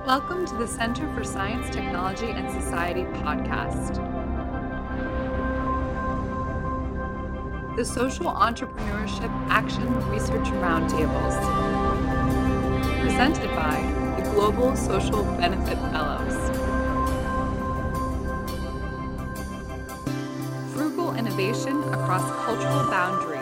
Welcome to the Center for Science, Technology, and Society podcast. The Social Entrepreneurship Action Research Roundtables. Presented by the Global Social Benefit Fellows. Frugal innovation across cultural boundaries.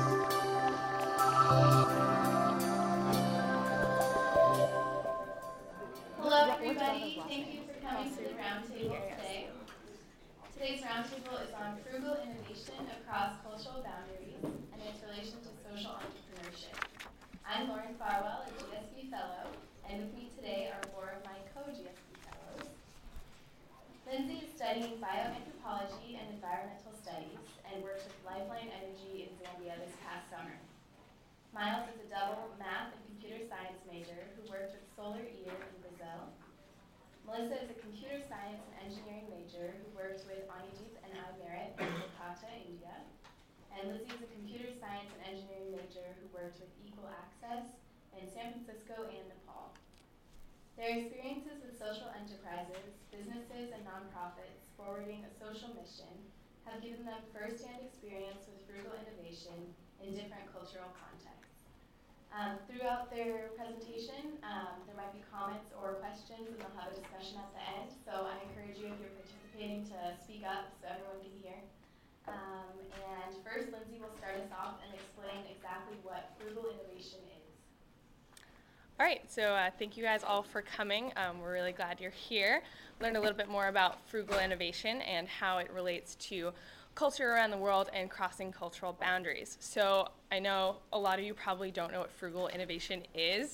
Hello everybody, thank you for coming to the roundtable today. Today's roundtable is on frugal innovation across cultural boundaries and its relation to social entrepreneurship. I'm Lauren Farwell, a GSB Fellow, and with me today are four of my co-GSB Fellows. Lindsay is studying bioanthropology and environmental studies and works with Lifeline Energy in Zambia this past summer. Miles is a double math and computer science major who worked with Solar Ear in Brazil. Melissa is a computer science and engineering major who worked with Anijit and Merit in Kolkata, India. And Lizzie is a computer science and engineering major who worked with Equal Access in San Francisco and Nepal. Their experiences with social enterprises, businesses, and nonprofits forwarding a social mission have given them first-hand experience with frugal innovation in different cultural contexts. Throughout their presentation, there might be comments or questions, and they'll have a discussion at the end. So I encourage you, if you're participating, to speak up so everyone can hear. And first, Lindsay will start us off and explain exactly what frugal innovation is. All right, so thank you guys all for coming. We're really glad you're here. Learn a little bit more about frugal innovation and how it relates to culture around the world and crossing cultural boundaries. So I know a lot of you probably don't know what frugal innovation is.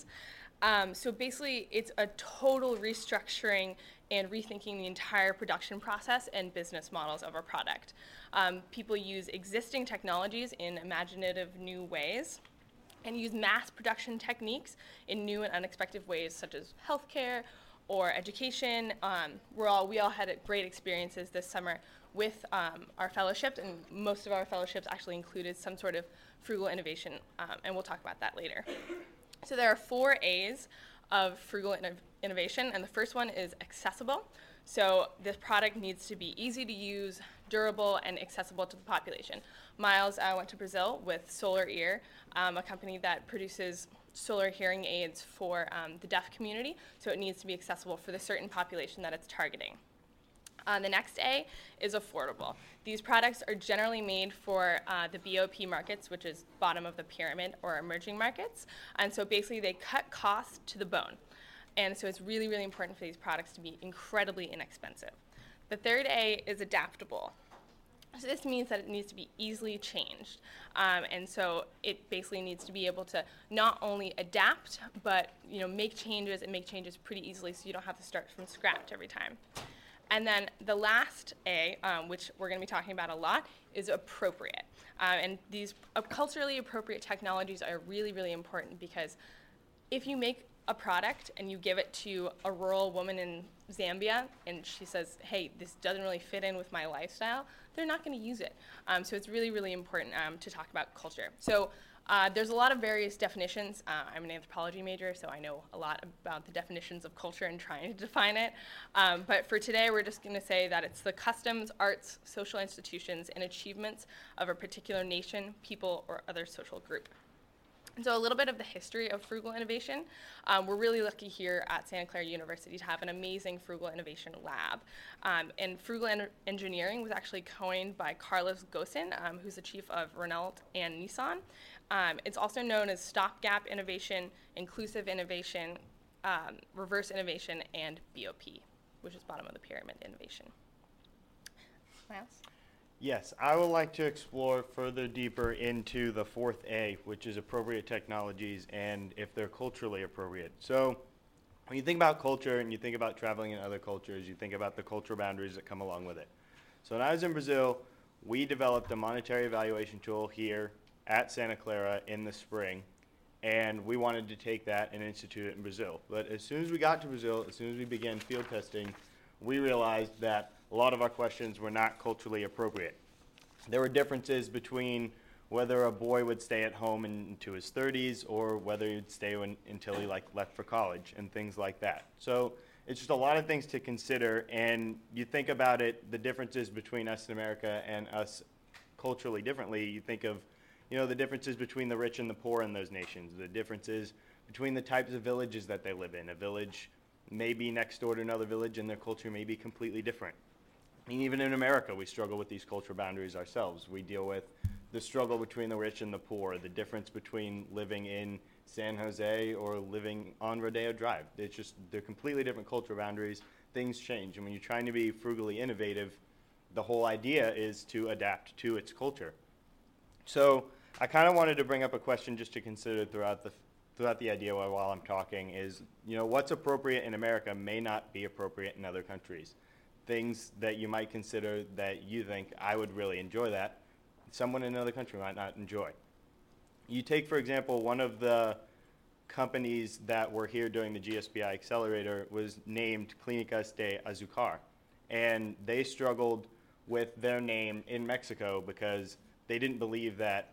So basically, it's a total restructuring and rethinking the entire production process and business models of our product. People use existing technologies in imaginative new ways and use mass production techniques in new and unexpected ways, such as healthcare or education. We all had great experiences this summer with our fellowships, and most of our fellowships actually included some sort of frugal innovation, and we'll talk about that later. So there are 4 A's of frugal innovation, and the first one is accessible. So this product needs to be easy to use, durable, and accessible to the population. Miles went to Brazil with Solar Ear, a company that produces solar hearing aids for the deaf community, so it needs to be accessible for the certain population that it's targeting. The next A is affordable. These products are generally made for the BOP markets, which is bottom of the pyramid or emerging markets. And so basically they cut costs to the bone. And so it's really, really important for these products to be incredibly inexpensive. The third A is adaptable. So this means that it needs to be easily changed. And so it basically needs to be able to not only adapt, but make changes and make changes pretty easily so you don't have to start from scratch every time. And then the last A, which we're going to be talking about a lot, is appropriate. And these culturally appropriate technologies are really, really important because if you make a product and you give it to a rural woman in Zambia and she says, hey, this doesn't really fit in with my lifestyle, they're not going to use it. So it's really, really important to talk about culture. So there's a lot of various definitions. I'm an anthropology major, so I know a lot about the definitions of culture and trying to define it. But for today, we're just going to say that it's the customs, arts, social institutions, and achievements of a particular nation, people, or other social group. And so a little bit of the history of frugal innovation. We're really lucky here at Santa Clara University to have an amazing frugal innovation lab. And frugal engineering was actually coined by Carlos Ghosn, who's the chief of Renault and Nissan. It's also known as stopgap innovation, inclusive innovation, reverse innovation, and BOP, which is bottom of the pyramid innovation. Miles? Yes, I would like to explore further deeper into the 4th A, which is appropriate technologies and if they're culturally appropriate. So when you think about culture and you think about traveling in other cultures, you think about the cultural boundaries that come along with it. So when I was in Brazil, we developed a monetary evaluation tool here at Santa Clara in the spring, and we wanted to take that and institute it in Brazil. But as soon as we got to Brazil, as soon as we began field testing, we realized that a lot of our questions were not culturally appropriate. There were differences between whether a boy would stay at home into his 30s or whether he'd stay until he left for college and things like that. So it's just a lot of things to consider, and you think about it, the differences between us in America and us culturally differently. You think of, the differences between the rich and the poor in those nations, the differences between the types of villages that they live in. A village may be next door to another village and their culture may be completely different. I mean, even in America, we struggle with these cultural boundaries ourselves. We deal with the struggle between the rich and the poor, the difference between living in San Jose or living on Rodeo Drive. They're completely different cultural boundaries. Things change. And when you're trying to be frugally innovative, the whole idea is to adapt to its culture. So I kind of wanted to bring up a question just to consider throughout the idea while I'm talking is, what's appropriate in America may not be appropriate in other countries. Things that you might consider that you think, I would really enjoy that, someone in another country might not enjoy. You take, for example, one of the companies that were here during the GSBI Accelerator was named Clínicas de Azucar, and they struggled with their name in Mexico because they didn't believe that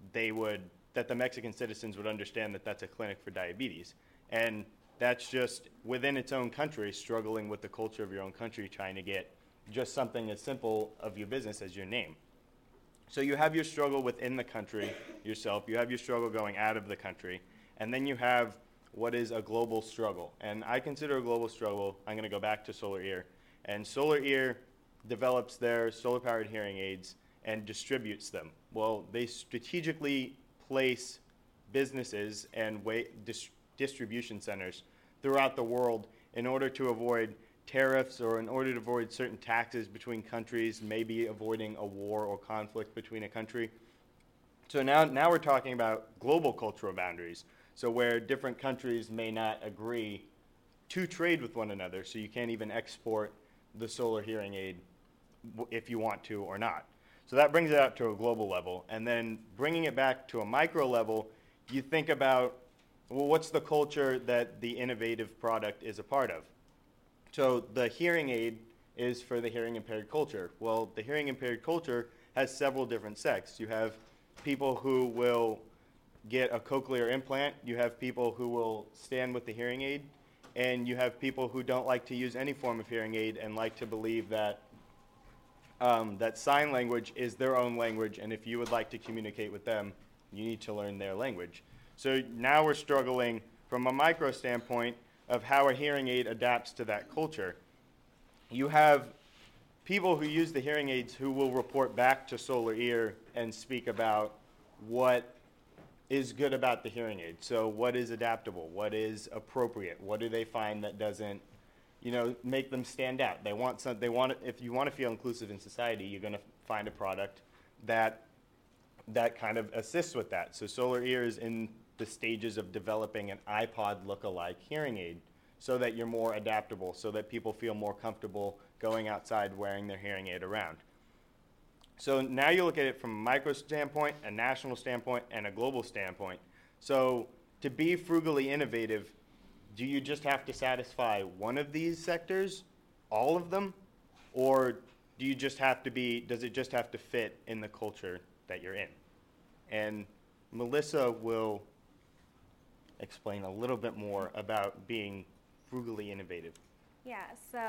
the Mexican citizens would understand that that's a clinic for diabetes. And that's just within its own country, struggling with the culture of your own country, trying to get just something as simple of your business as your name. So you have your struggle within the country yourself, you have your struggle going out of the country, and then you have what is a global struggle. And I consider a global struggle, I'm going to go back to Solar Ear, and Solar Ear develops their solar-powered hearing aids and distributes them. Well, they strategically place businesses and distribution centers throughout the world in order to avoid tariffs or in order to avoid certain taxes between countries, maybe avoiding a war or conflict between a country. So now we're talking about global cultural boundaries, so where different countries may not agree to trade with one another, so you can't even export the solar hearing aid if you want to or not. So that brings it out to a global level, and then bringing it back to a micro level, you think about, well, what's the culture that the innovative product is a part of? So the hearing aid is for the hearing impaired culture. Well, the hearing impaired culture has several different sects. You have people who will get a cochlear implant, you have people who will stand with the hearing aid, and you have people who don't like to use any form of hearing aid and like to believe that that sign language is their own language, and if you would like to communicate with them, you need to learn their language. So now we're struggling from a micro standpoint of how a hearing aid adapts to that culture. You have people who use the hearing aids who will report back to Solar Ear and speak about what is good about the hearing aid. So what is adaptable? What is appropriate? What do they find that doesn't, make them stand out? If you want to feel inclusive in society, you're going to find a product that kind of assists with that. So Solar Ear is in the stages of developing an iPod look-alike hearing aid so that you're more adaptable, so that people feel more comfortable going outside wearing their hearing aid around. So now you look at it from a micro standpoint, a national standpoint, and a global standpoint. So to be frugally innovative, do you just have to satisfy one of these sectors, all of them, or does it just have to fit in the culture that you're in? And Melissa will explain a little bit more about being frugally innovative. Yeah, so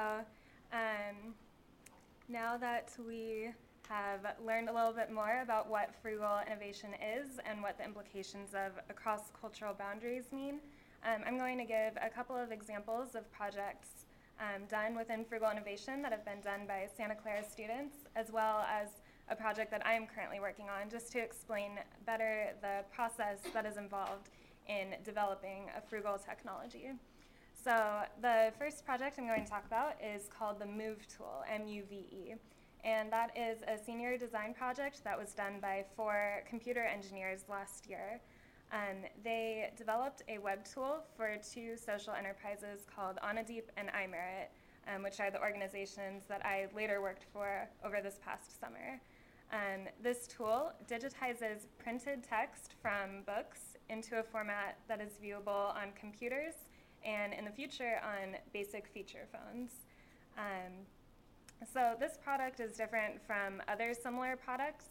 now that we have learned a little bit more about what frugal innovation is and what the implications of across cultural boundaries mean, I'm going to give a couple of examples of projects done within frugal innovation that have been done by Santa Clara students, as well as a project that I am currently working on, just to explain better the process that is involved in developing a frugal technology. So the first project I'm going to talk about is called the MOVE tool, M-U-V-E. And that is a senior design project that was done by 4 computer engineers last year. They developed a web tool for 2 social enterprises called Anadeep and iMerit, which are the organizations that I later worked for over this past summer. This tool digitizes printed text from books into a format that is viewable on computers and in the future on basic feature phones. So this product is different from other similar products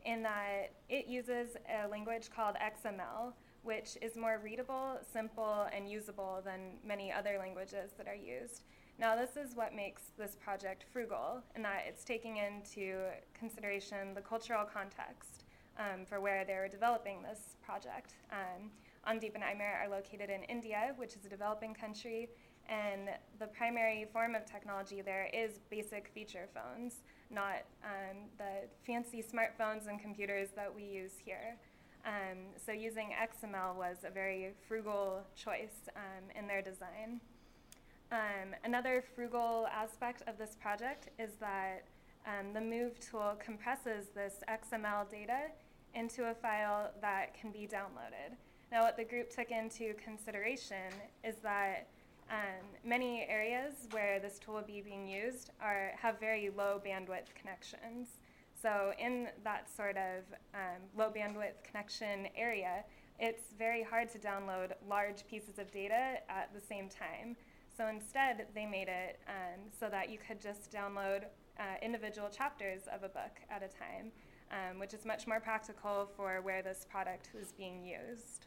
in that it uses a language called XML, which is more readable, simple, and usable than many other languages that are used. Now, this is what makes this project frugal, in that it's taking into consideration the cultural context for where they're developing this project. Andeep and iMerit are located in India, which is a developing country, and the primary form of technology there is basic feature phones, not the fancy smartphones and computers that we use here. So using XML was a very frugal choice in their design. Another frugal aspect of this project is that the Move tool compresses this XML data into a file that can be downloaded. Now, what the group took into consideration is that many areas where this tool will be being used have very low bandwidth connections. So in that sort of low bandwidth connection area, it's very hard to download large pieces of data at the same time. So instead, they made it so that you could just download individual chapters of a book at a time, which is much more practical for where this product is being used.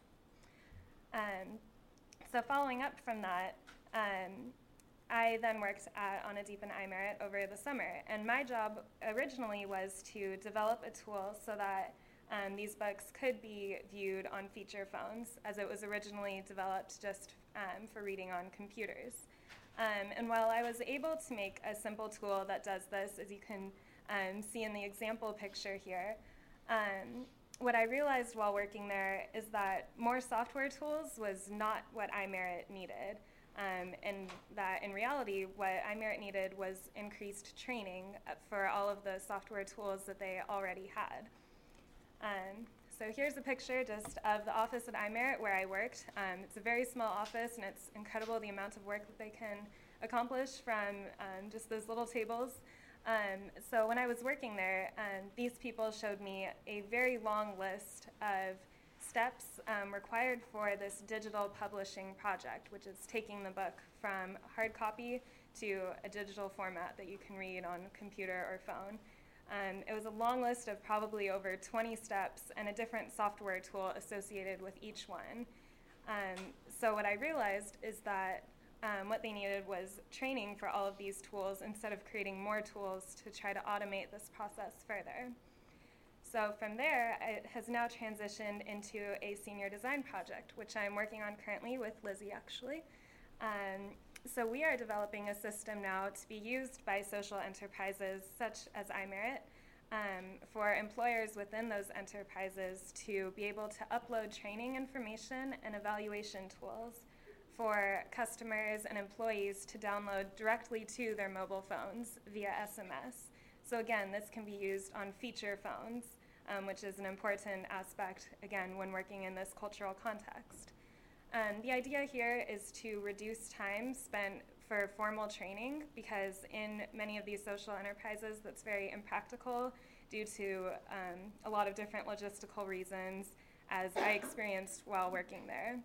So following up from that, I then worked on Andeep and iMerit over the summer, and my job originally was to develop a tool so that these books could be viewed on feature phones, as it was originally developed just for reading on computers. And while I was able to make a simple tool that does this, as you can see in the example picture here, what I realized while working there is that more software tools was not what iMerit needed. And that in reality, what iMerit needed was increased training for all of the software tools that they already had. So here's a picture just of the office at iMerit where I worked. It's a very small office, and it's incredible the amount of work that they can accomplish from just those little tables. So when I was working there, these people showed me a very long list of steps required for this digital publishing project, which is taking the book from hard copy to a digital format that you can read on computer or phone. It was a long list of probably over 20 steps and a different software tool associated with each one. So what I realized is that what they needed was training for all of these tools instead of creating more tools to try to automate this process further. So from there, it has now transitioned into a senior design project, which I'm working on currently with Lizzie, actually. So we are developing a system now to be used by social enterprises such as iMerit for employers within those enterprises to be able to upload training information and evaluation tools for customers and employees to download directly to their mobile phones via SMS. So again, this can be used on feature phones, which is an important aspect, again, when working in this cultural context. The idea here is to reduce time spent for formal training, because in many of these social enterprises that's very impractical due to a lot of different logistical reasons, as I experienced while working there.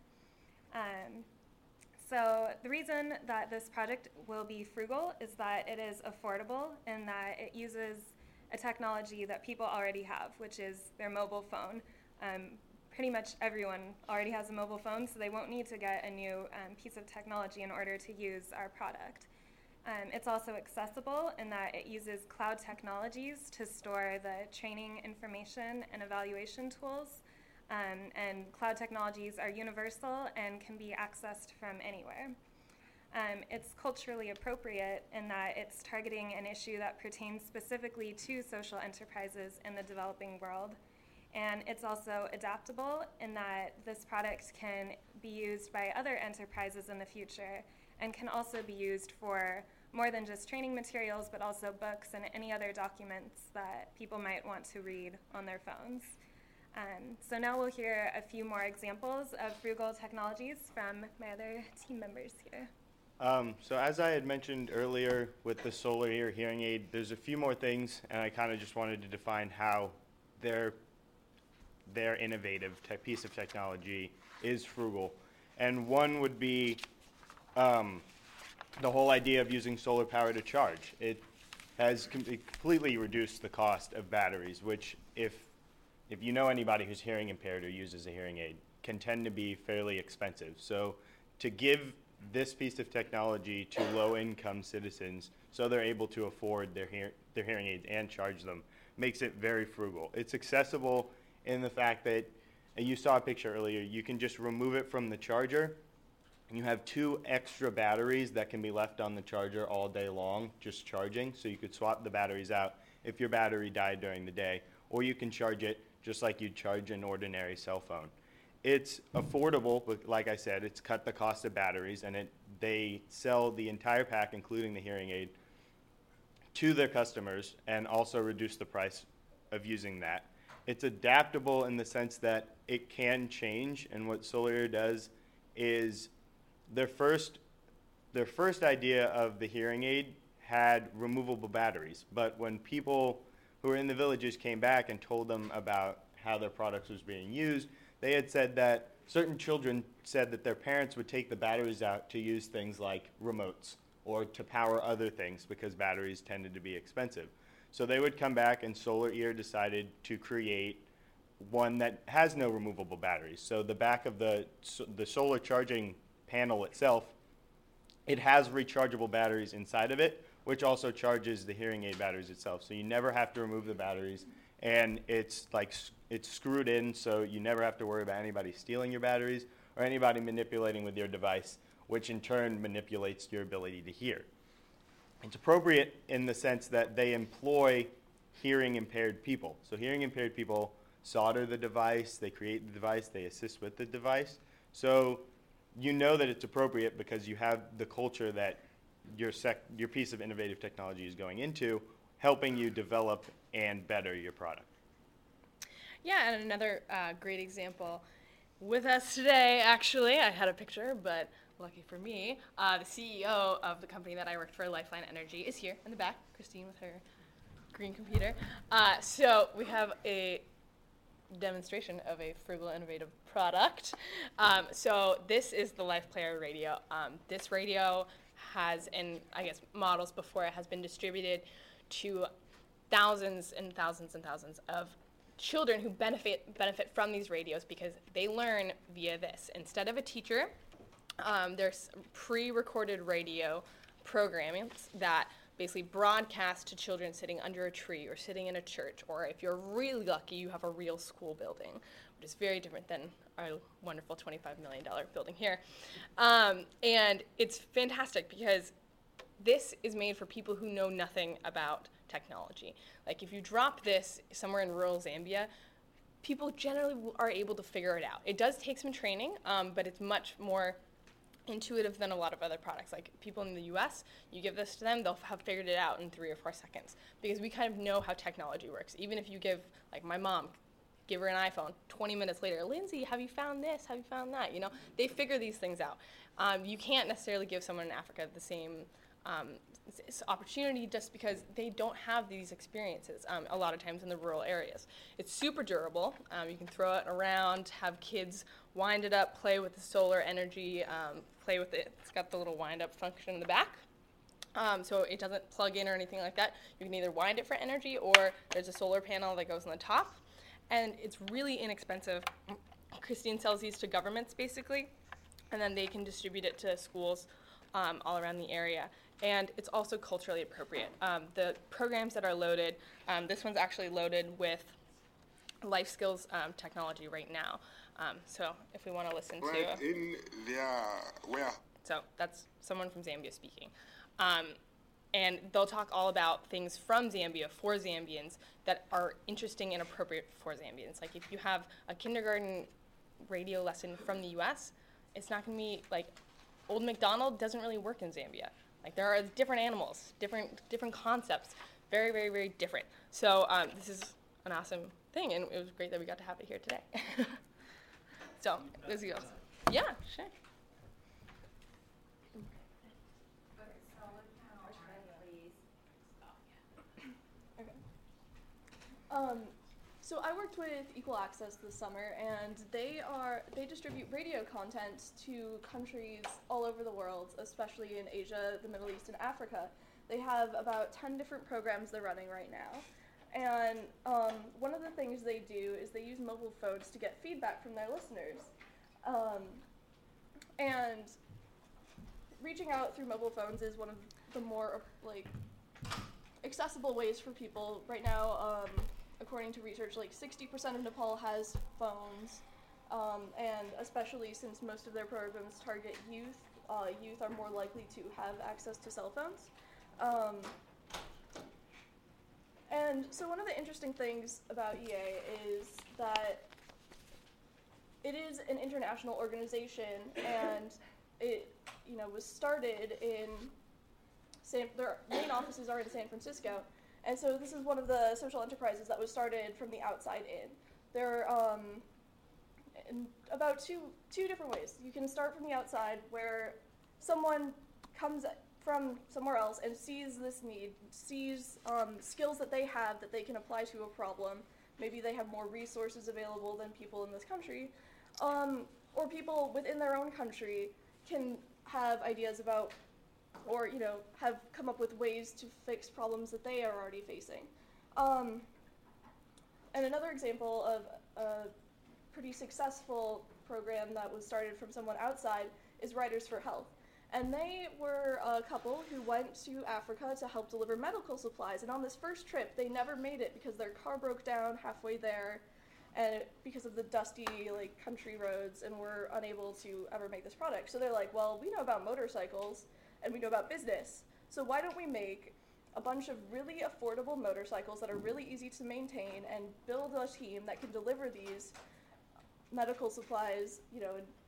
So the reason that this project will be frugal is that it is affordable and that it uses a technology that people already have, which is their mobile phone. Pretty much everyone already has a mobile phone, so they won't need to get a new piece of technology in order to use our product. It's also accessible in that it uses cloud technologies to store the training information and evaluation tools. And cloud technologies are universal and can be accessed from anywhere. It's culturally appropriate in that it's targeting an issue that pertains specifically to social enterprises in the developing world. And it's also adaptable in that this product can be used by other enterprises in the future and can also be used for more than just training materials, but also books and any other documents that people might want to read on their phones. So now we'll hear a few more examples of frugal technologies from my other team members here. So as I had mentioned earlier with the Solar Ear hearing aid, there's a few more things, and I kind of just wanted to define how their innovative piece of technology is frugal. And one would be the whole idea of using solar power to charge. It has completely reduced the cost of batteries, which if if you know anybody who's hearing impaired or uses a hearing aid, can tend to be fairly expensive. So to give this piece of technology to low-income citizens so they're able to afford their hearing aids and charge them makes it very frugal. It's accessible in the fact that, and you saw a picture earlier, you can just remove it from the charger, and you have 2 extra batteries that can be left on the charger all day long just charging, so you could swap the batteries out if your battery died during the day, or you can charge it just like you'd charge an ordinary cell phone. It's affordable, but like I said, it's cut the cost of batteries, and they sell the entire pack, including the hearing aid, to their customers and also reduce the price of using that. It's adaptable in the sense that it can change, and what Solar does is their first idea of the hearing aid had removable batteries, but when people who were in the villages came back and told them about how their products was being used, they had said that certain children said that their parents would take the batteries out to use things like remotes or to power other things because batteries tended to be expensive. So they would come back, and Solar Ear decided to create one that has no removable batteries. So the back of the solar charging panel itself, it has rechargeable batteries inside of it, which also charges the hearing aid batteries itself. So you never have to remove the batteries, and it's screwed in, so you never have to worry about anybody stealing your batteries or anybody manipulating with your device, which in turn manipulates your ability to hear. It's appropriate in the sense that they employ hearing impaired people. So hearing impaired people solder the device, they create the device, they assist with the device. So you know that it's appropriate because you have the culture that your piece of innovative technology is going into, helping you develop and better your product. Yeah, and another great example with us today, actually, I had a picture, but lucky for me, the CEO of the company that I worked for, Lifeline Energy, is here in the back, Christine with her green computer. So we have a demonstration of a frugal, innovative product. So this is the LifePlayer radio. This radio has, and I guess models before it, has been distributed to thousands and thousands and thousands of children who benefit from these radios because they learn via this. Instead of a teacher, there's pre-recorded radio programs that basically broadcast to children sitting under a tree or sitting in a church, or if you're really lucky, you have a real school building, which is very different than our wonderful $25 million building here. And it's fantastic because this is made for people who know nothing about technology. Like if you drop this somewhere in rural Zambia, people generally are able to figure it out. It does take some training, but it's much more intuitive than a lot of other products. Like people in the US, you give this to them, they'll have figured it out in 3 or 4 seconds because we kind of know how technology works. Even if you give, like my mom, give her an iPhone, 20 minutes later, Lindsay, have you found this? Have you found that? You know, they figure these things out. You can't necessarily give someone in Africa the same opportunity just because they don't have these experiences a lot of times in the rural areas. It's super durable. You can throw it around, have kids wind it up, play with the solar energy, play with it. It's got the little wind-up function in the back. So it doesn't plug in or anything like that. You can either wind it for energy or there's a solar panel that goes on the top. And it's really inexpensive. Christine sells these to governments, basically, and then they can distribute it to schools all around the area. And it's also culturally appropriate. The programs that are loaded, this one's actually loaded with life skills technology right now. So if we want to listen to... So that's someone from Zambia speaking. And they'll talk all about things from Zambia for Zambians that are interesting and appropriate for Zambians. Like if you have a kindergarten radio lesson from the US, it's not going to be like Old MacDonald doesn't really work in Zambia. Like there are different animals, different concepts, very, very, very different. So this is an awesome thing, and it was great that we got to have it here today. So Lizzie goes. Yeah, sure. So I worked with Equal Access this summer, and they distribute radio content to countries all over the world, especially in Asia, the Middle East, and Africa. They have about 10 different programs they're running right now. And one of the things they do is they use mobile phones to get feedback from their listeners. And reaching out through mobile phones is one of the more accessible ways for people. Right now, according to research, 60% of Nepal has phones, and especially since most of their programs target youth, youth are more likely to have access to cell phones. And so one of the interesting things about EA is that it is an international organization, and it was started in their main offices are in San Francisco, and so this is one of the social enterprises that was started from the outside in. There are in about two different ways. You can start from the outside, where someone comes from somewhere else and sees this need, sees skills that they have that they can apply to a problem. Maybe they have more resources available than people in this country, or people within their own country can have ideas about, or have come up with ways to fix problems that they are already facing. And another example of a pretty successful program that was started from someone outside is Writers for Health. And they were a couple who went to Africa to help deliver medical supplies. And on this first trip, they never made it because their car broke down halfway there, and because of the dusty country roads, and were unable to ever make this product. So they're like, well, we know about motorcycles and we know about business, so why don't we make a bunch of really affordable motorcycles that are really easy to maintain and build a team that can deliver these medical supplies, in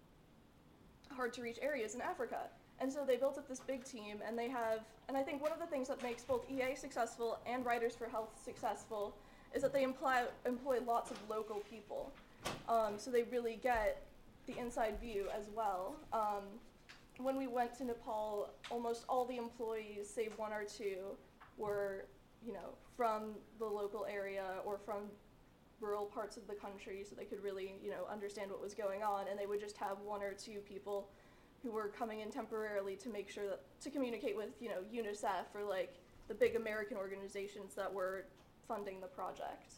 hard to reach areas in Africa. And so they built up this big team, and they have, and I think one of the things that makes both EA successful and Writers for Health successful is that they employ lots of local people. So they really get the inside view as well. When we went to Nepal, almost all the employees, save one or two, were, from the local area or from rural parts of the country, so they could really, understand what was going on. And they would just have one or two people who were coming in temporarily to make sure to communicate with, UNICEF or the big American organizations that were funding the project.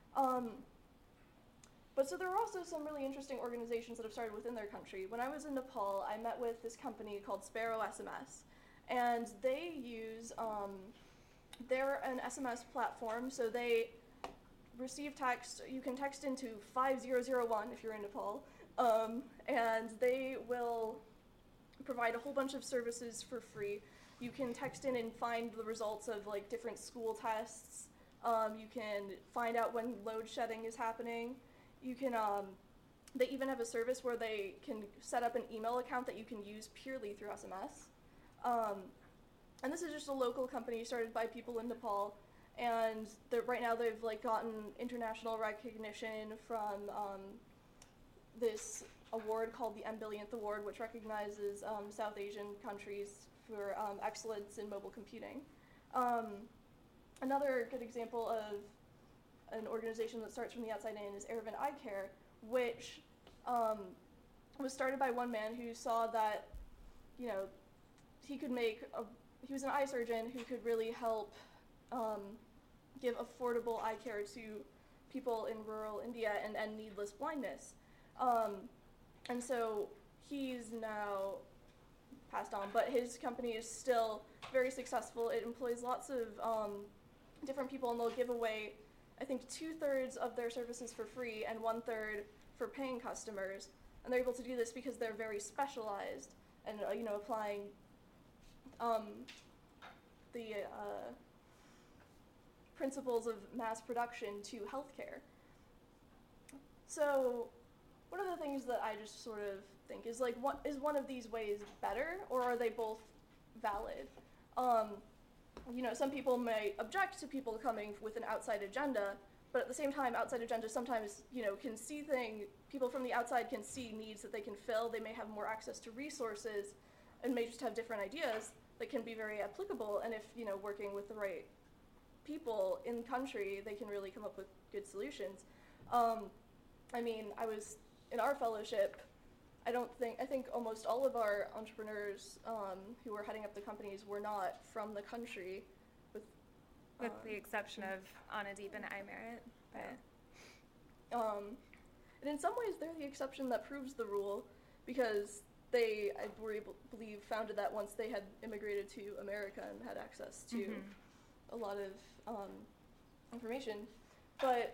But so there are also some really interesting organizations that have started within their country. When I was in Nepal, I met with this company called Sparrow SMS, and they use, they're an SMS platform, so they receive text. You can text into 5001 if you're in Nepal, and they will provide a whole bunch of services for free. You can text in and find the results of different school tests. You can find out when load shedding is happening. You can, they even have a service where they can set up an email account that you can use purely through SMS. And this is just a local company started by people in Nepal, and right now they've gotten international recognition from this award called the M-Billionth Award, which recognizes South Asian countries for excellence in mobile computing. Another good example of an organization that starts from the outside in is Aravind Eye Care, which was started by one man who saw that, he was an eye surgeon who could really help give affordable eye care to people in rural India and end needless blindness. And so he's now passed on, but his company is still very successful. It employs lots of different people, and they'll give away, I think, 2/3 of their services for free and 1/3 for paying customers. And they're able to do this because they're very specialized and, applying the principles of mass production to healthcare. So one of the things that I just sort of think is what is one of these ways better, or are they both valid? Some people may object to people coming with an outside agenda, but at the same time, outside agendas sometimes, can see people from the outside can see needs that they can fill. They may have more access to resources and may just have different ideas that can be very applicable. And if, working with the right people in country, they can really come up with good solutions. I was in our fellowship, I think almost all of our entrepreneurs who were heading up the companies were not from the country, with With the exception of Anna Deep and iMerit. And in some ways, they're the exception that proves the rule, because they, I believe, founded that once they had immigrated to America and had access to a lot of information. But,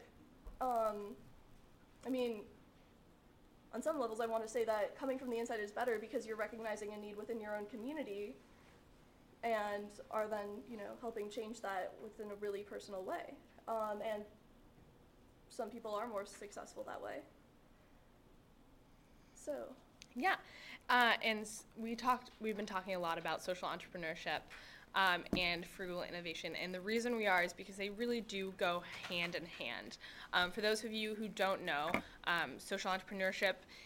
I mean, on some levels, I want to say that coming from the inside is better because you're recognizing a need within your own community and are then, helping change that within a really personal way. And some people are more successful that way. So. Yeah, and we've been talking a lot about social entrepreneurship and frugal innovation, and the reason we are is because they really do go hand in hand. For those of you who don't know, social entrepreneurs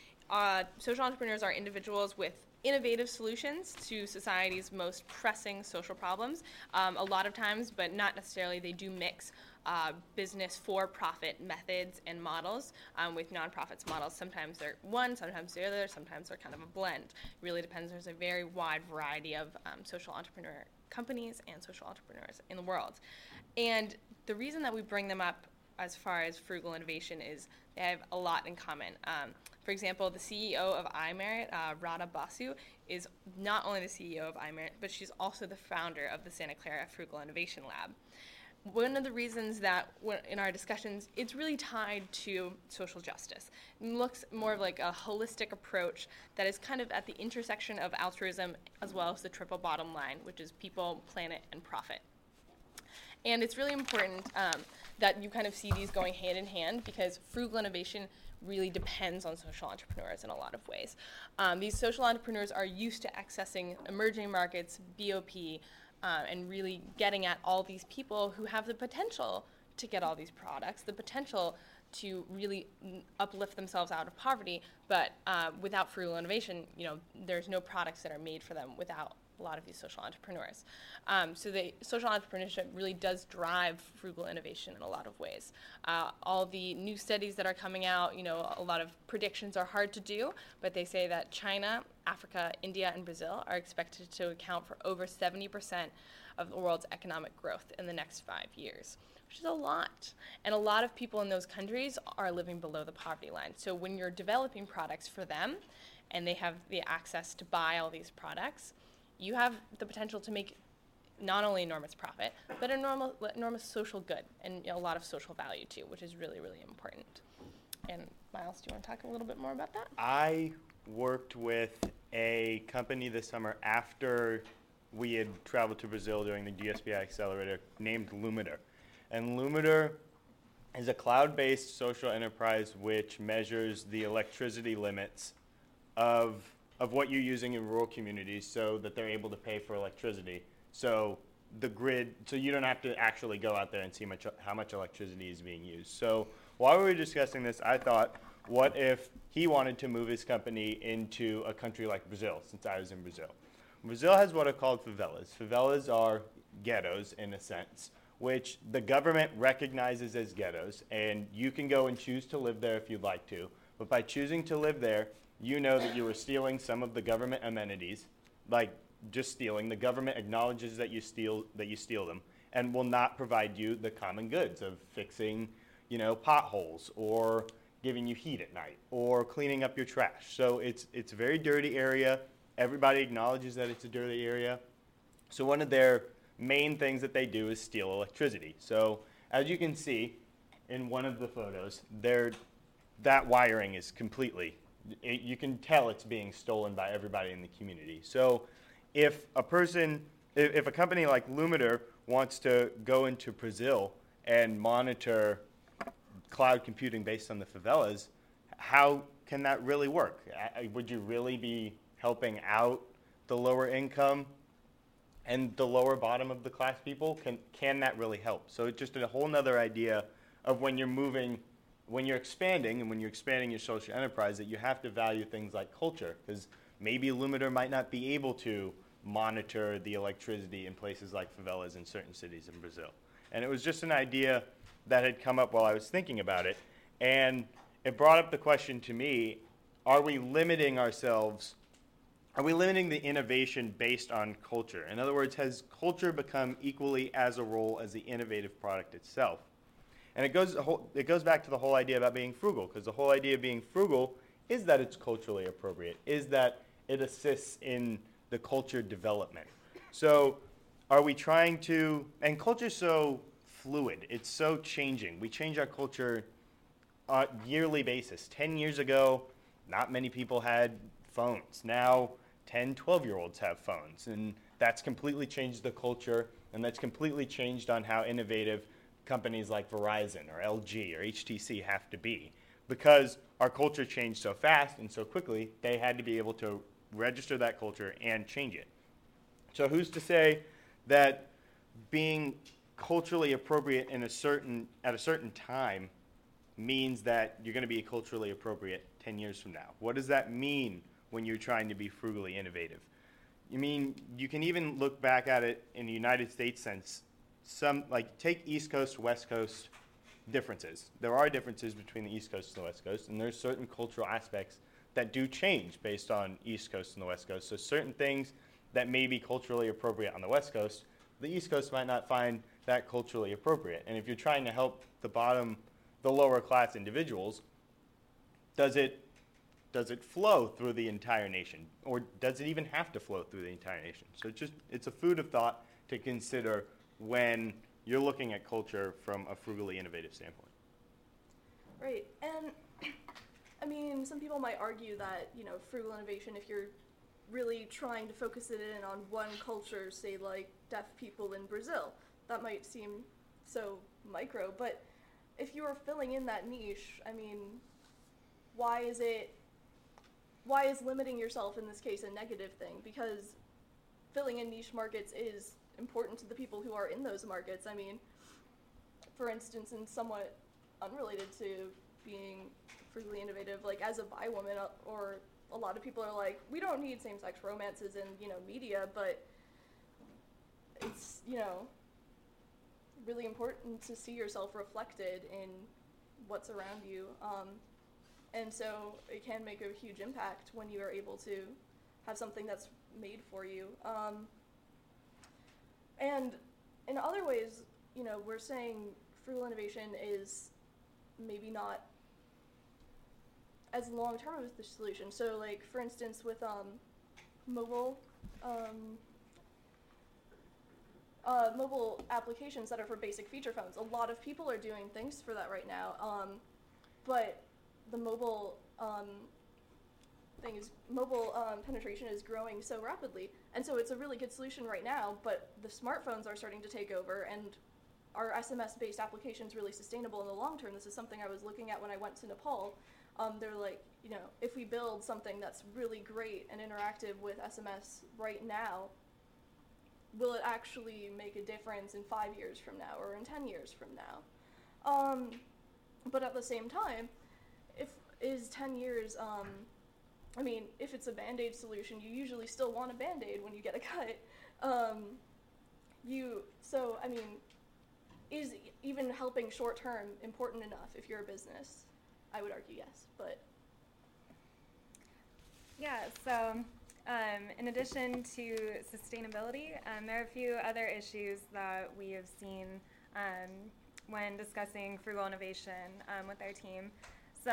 are individuals with innovative solutions to society's most pressing social problems. A lot of times, but not necessarily, they do mix business for-profit methods and models with nonprofits models. Sometimes they're one, sometimes they're the other, sometimes they're kind of a blend. It really depends. There's a very wide variety of social entrepreneur companies and social entrepreneurs in the world. And the reason that we bring them up as far as frugal innovation is they have a lot in common. For example, the CEO of iMerit, Radha Basu, is not only the CEO of iMerit, but she's also the founder of the Santa Clara Frugal Innovation Lab. One of the reasons that in our discussions, it's really tied to social justice. It looks more of like a holistic approach that is kind of at the intersection of altruism as well as the triple bottom line, which is people, planet, and profit. And it's really important that you kind of see these going hand in hand because frugal innovation really depends on social entrepreneurs in a lot of ways. These social entrepreneurs are used to accessing emerging markets, BOP, and really getting at all these people who have the potential to get all these products, the potential to really uplift themselves out of poverty, but without frugal innovation, there's no products that are made for them without a lot of these social entrepreneurs. So the social entrepreneurship really does drive frugal innovation in a lot of ways. All the new studies that are coming out, a lot of predictions are hard to do, but they say that China, Africa, India, and Brazil are expected to account for over 70% of the world's economic growth in the next 5 years, which is a lot. And a lot of people in those countries are living below the poverty line. So when you're developing products for them and they have the access to buy all these products, you have the potential to make not only enormous profit, but enormous social good and a lot of social value too, which is really, really important. And Miles, do you want to talk a little bit more about that? I worked with a company this summer after we had traveled to Brazil during the DSBI Accelerator named Lumiter. And Lumiter is a cloud-based social enterprise which measures the electricity limits of what you're using in rural communities so that they're able to pay for electricity. So the grid, so you don't have to actually go out there and see how much electricity is being used. So while we were discussing this, I thought, what if he wanted to move his company into a country like Brazil, since I was in Brazil? Brazil has what are called favelas. Favelas are ghettos, in a sense, which the government recognizes as ghettos, and you can go and choose to live there if you'd like to. But by choosing to live there, you know that you were stealing some of the government amenities, like just stealing. The government acknowledges that you steal them and will not provide you the common goods of fixing, potholes or giving you heat at night or cleaning up your trash. So it's a very dirty area. Everybody acknowledges that it's a dirty area. So one of their main things that they do is steal electricity. So as you can see in one of the photos, that wiring is completely, you can tell it's being stolen by everybody in the community. So if a company like Lumiter wants to go into Brazil and monitor cloud computing based on the favelas, how can that really work? Would you really be helping out the lower income and the lower bottom of the class people? Can that really help? So it's just a whole nother idea of when you're expanding, and when you're expanding your social enterprise, that you have to value things like culture, because maybe Lumiter might not be able to monitor the electricity in places like favelas in certain cities in Brazil. And it was just an idea that had come up while I was thinking about it, and it brought up the question to me, are we limiting ourselves are we limiting the innovation based on culture? In other words, has culture become equally as a role as the innovative product itself? And it goes back to the whole idea about being frugal, because the whole idea of being frugal is that it's culturally appropriate, is that it assists in the culture development. So are we trying to, and culture's so fluid, it's so changing. We change our culture on a yearly basis. 10 years ago, not many people had phones. Now, 10, 12-year-olds have phones, and that's completely changed the culture, and that's completely changed on how innovative companies like Verizon or LG or HTC have to be. Because our culture changed so fast and so quickly, they had to be able to register that culture and change it. So who's to say that being culturally appropriate at a certain time means that you're going to be culturally appropriate 10 years from now? What does that mean when you're trying to be frugally innovative? You mean, you can even look back at it in the United States sense. Take East Coast, West Coast differences. There are differences between the East Coast and the West Coast, and there's certain cultural aspects that do change based on East Coast and the West Coast. So certain things that may be culturally appropriate on the West Coast, the East Coast might not find that culturally appropriate. And if you're trying to help the lower class individuals, does it flow through the entire nation? Or does it even have to flow through the entire nation? So it's a food of thought to consider when you're looking at culture from a frugally innovative standpoint. Right, and I mean, some people might argue that, frugal innovation, if you're really trying to focus it in on one culture, say like deaf people in Brazil, that might seem so micro, but if you are filling in that niche, I mean, why is limiting yourself in this case a negative thing? Because filling in niche markets is important to the people who are in those markets. I mean, for instance, and somewhat unrelated to being frugally innovative, like as a bi woman, or a lot of people are like, we don't need same-sex romances in, media, but it's, really important to see yourself reflected in what's around you. And so it can make a huge impact when you are able to have something that's made for you. And in other ways, we're saying frugal innovation is maybe not as long-term as the solution. So, like, for instance, with mobile applications that are for basic feature phones, a lot of people are doing things for that right now. But the mobile penetration is growing so rapidly, and so it's a really good solution right now, but the smartphones are starting to take over, and are SMS-based applications really sustainable in the long term? This is something I was looking at when I went to Nepal. They're like, if we build something that's really great and interactive with SMS right now, will it actually make a difference in 5 years from now or in 10 years from now? But at the same time, is 10 years, if it's a Band-Aid solution, you usually still want a Band-Aid when you get a cut. Is even helping short-term important enough if you're a business? I would argue yes, but. Yeah, so in addition to sustainability, there are a few other issues that we have seen when discussing frugal innovation with our team. So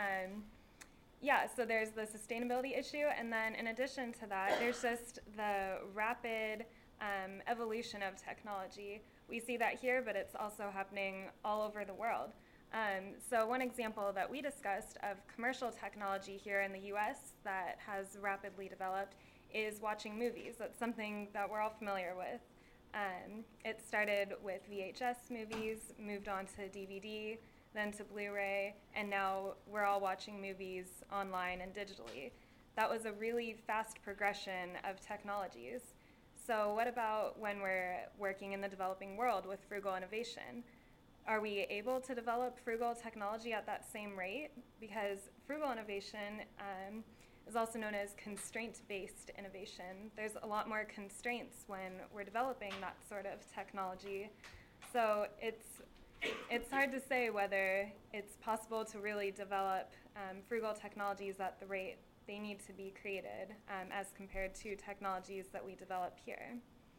so there's the sustainability issue, and then in addition to that, there's just the rapid evolution of technology. We see that here, but it's also happening all over the world. So one example that we discussed of commercial technology here in the US that has rapidly developed is watching movies. That's something that we're all familiar with. It started with VHS movies, moved on to DVD, then to Blu-ray, and now we're all watching movies online and digitally. That was a really fast progression of technologies. So what about when we're working in the developing world with frugal innovation? Are we able to develop frugal technology at that same rate? Because frugal innovation is also known as constraint-based innovation. There's a lot more constraints when we're developing that sort of technology. So it's hard to say whether it's possible to really develop frugal technologies at the rate they need to be created as compared to technologies that we develop here.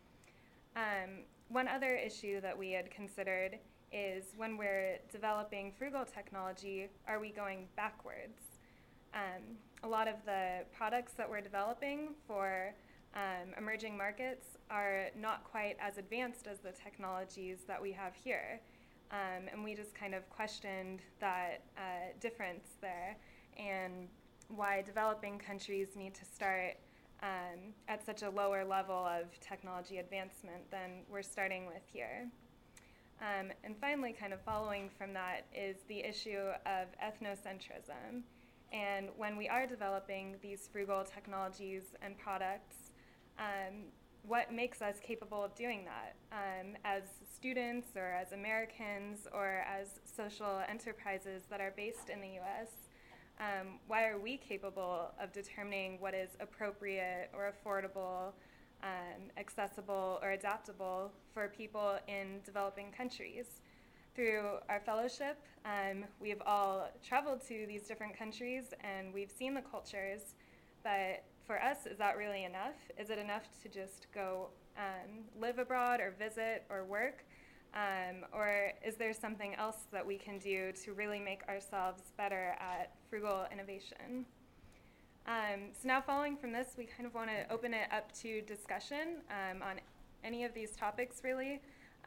One other issue that we had considered is when we're developing frugal technology, are we going backwards? A lot of the products that we're developing for emerging markets are not quite as advanced as the technologies that we have here. And we just kind of questioned that difference there and why developing countries need to start at such a lower level of technology advancement than we're starting with here. And finally, kind of following from that is the issue of ethnocentrism. And when we are developing these frugal technologies and products, what makes us capable of doing that? As students or as Americans or as social enterprises that are based in the US, why are we capable of determining what is appropriate or affordable, accessible or adaptable for people in developing countries? Through our fellowship, we've all traveled to these different countries and we've seen the cultures, but for us, is that really enough? Is it enough to just go live abroad or visit or work? Or is there something else that we can do to really make ourselves better at frugal innovation? So now following from this, we kind of want to open it up to discussion on any of these topics, really.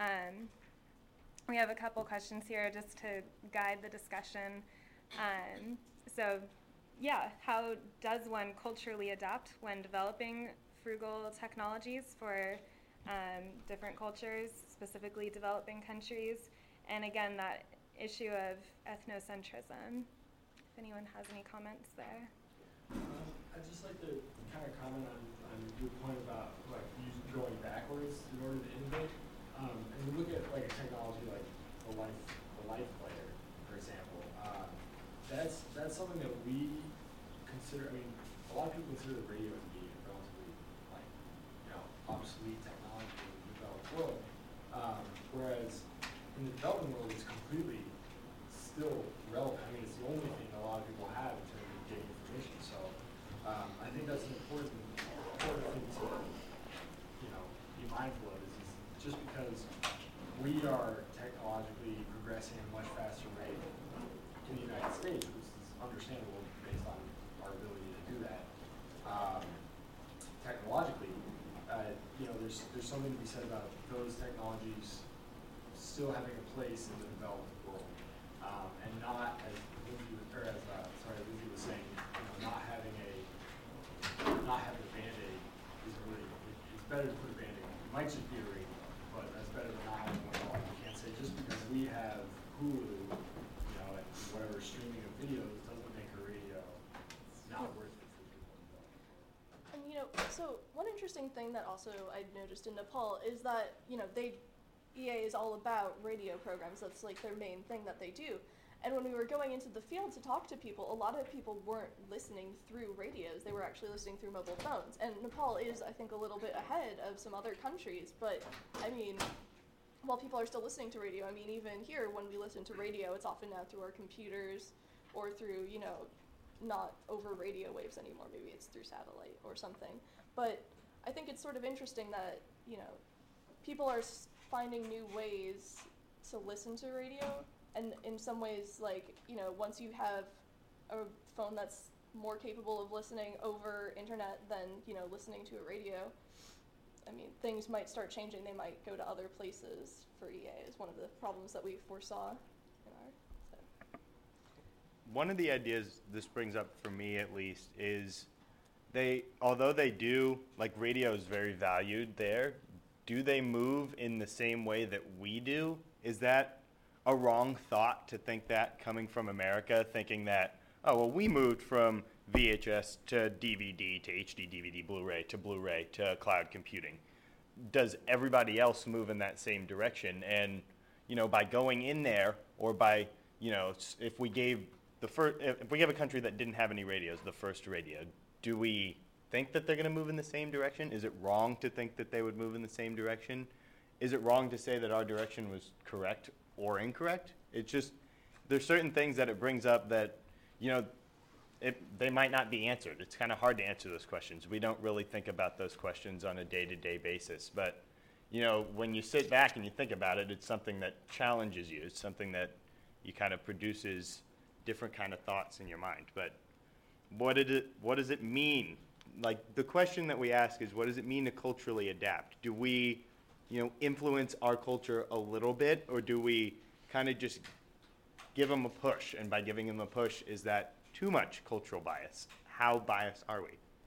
We have a couple questions here just to guide the discussion. So yeah, how does one culturally adapt when developing frugal technologies for different cultures, specifically developing countries? And again, that issue of ethnocentrism. If anyone has any comments there. I'd just like to kind of comment on your point about like going backwards in order to innovate. And you look at like a technology like the life player, for example. That's something that we consider. I mean, a lot of people consider the radio to be relatively like obsolete technology in the developed world, whereas in the developing world it's completely still relevant. I mean, it's the only thing a lot of people have in terms of getting information. So I think that's an important thing to be mindful of. Is just because we are technologically progressing at a much faster rate in the United States, which is understandable based on our ability to do that technologically. There's something to be said about those technologies still having a place in the developed world, and not as Lindsay was saying, not having a Band-Aid is really. It's better to put a Band-Aid on. It might just be a radio, but that's better than not having one at all. You can't say just because we have Hulu, and whatever streaming of videos doesn't make a radio not worth it for people. And so one interesting thing that also I noticed in Nepal is that EA is all about radio programs. That's like their main thing that they do. And when we were going into the field to talk to people, a lot of people weren't listening through radios. They were actually listening through mobile phones. And Nepal is, I think, a little bit ahead of some other countries. But I mean, while people are still listening to radio, I mean, even here when we listen to radio, it's often now through our computers or through not over radio waves anymore. Maybe it's through satellite or something. But I think it's sort of interesting that, people are finding new ways to listen to radio. And in some ways, like, once you have a phone that's more capable of listening over internet than, listening to a radio, I mean, things might start changing. They might go to other places for EA is one of the problems that we foresaw in our. So. One of the ideas this brings up for me, at least, is although they do, like radio is very valued there, do they move in the same way that we do? Is that a wrong thought to think that coming from America, thinking that, we moved from VHS to DVD to HD DVD, Blu-ray to cloud computing. Does everybody else move in that same direction? And, by going in there, or by, if we gave a country that didn't have any radios the first radio, do we think that they're going to move in the same direction? Is it wrong to think that they would move in the same direction? Is it wrong to say that our direction was correct or incorrect? It's just, there's certain things that it brings up that, they might not be answered. It's kind of hard to answer those questions. We don't really think about those questions on a day-to-day basis. But, when you sit back and you think about it, it's something that challenges you. It's something that you kind of produces different kind of thoughts in your mind. But what does it mean? Like, the question that we ask is, what does it mean to culturally adapt? Do we, influence our culture a little bit, or do we kind of just give them a push? And by giving them a push, is that too much cultural bias? How biased are we?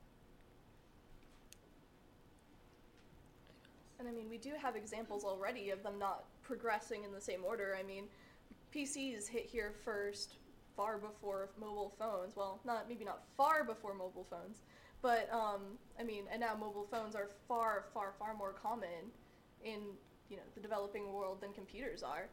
And I mean, we do have examples already of them not progressing in the same order. I mean, PCs hit here first, far before mobile phones. Well, maybe not far before mobile phones, but and now mobile phones are far, far, far more common in the developing world than computers are.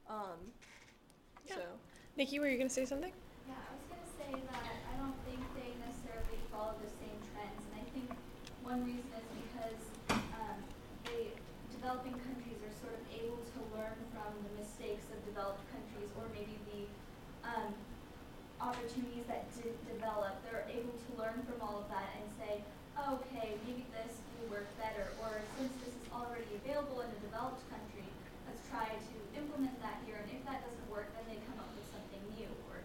So, Nikki, were you going to say something? Yeah, I was going to say that I don't think they necessarily follow the same trends, and I think one reason is because the developing countries are sort of able to learn from the mistakes of developed countries, or maybe the opportunities that didn't develop. They're able to learn from all of that and say, oh, okay, maybe this will work better, or since this is already available in a developed country, let's try to implement that here, and if that doesn't work, then they come up with something new. Or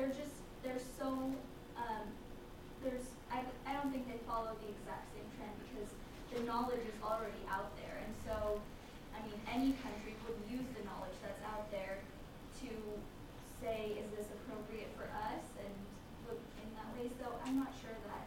I don't think they follow the exact same trend, because the knowledge is already out there, and so, any country would use the knowledge that's out there to say, is this appropriate for us, and look in that way. So I'm not sure that,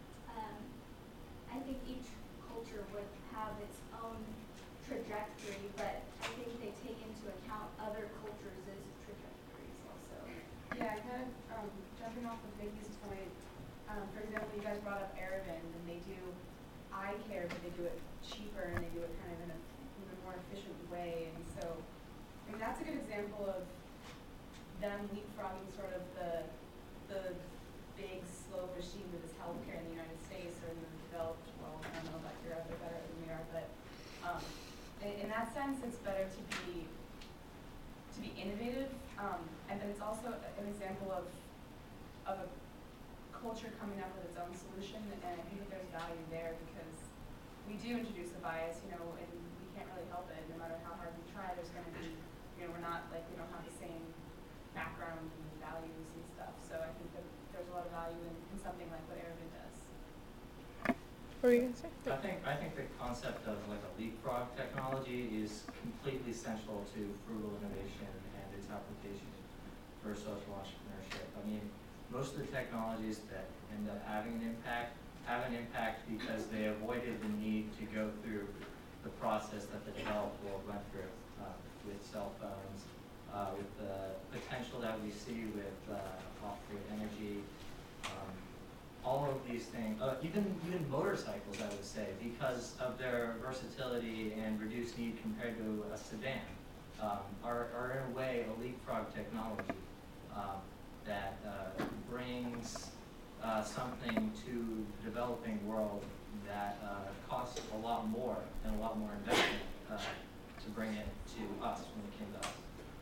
I think each culture would have its own trajectory, but I think they take into account other cultures' trajectories also. Yeah, kind of jumping off of Vicky's point, for example, you guys brought up Aravind, and they do eye care, but they do it cheaper, and they do it kind of in a more efficient way. And so, that's a good example of them leapfrogging sort of the big, slow machine that is healthcare in the United States or in the developed world. I don't know about Europe, they're better than we are, but in that sense, it's better to be innovative, and then it's also an example of a culture coming up with its own solution, and I think that there's value there, because we do introduce a bias, and we can't really help it. No matter how hard we try, there's going to be, we're not like, we don't have the same background and values and stuff. So I think that there's a lot of value in something like what Aravind does. What were you going to say? I think the concept of like a leapfrog technology is completely central to frugal innovation and its application for social entrepreneurship. Most of the technologies that end up having an impact have an impact because they avoided the need to go through the process that the developed world went through with cell phones, with the potential that we see with off-grid energy, all of these things, even motorcycles, I would say, because of their versatility and reduced need compared to a sedan, are in a way a leapfrog technology that brings something to the developing world that costs a lot more and a lot more investment to bring it to us when it came to us.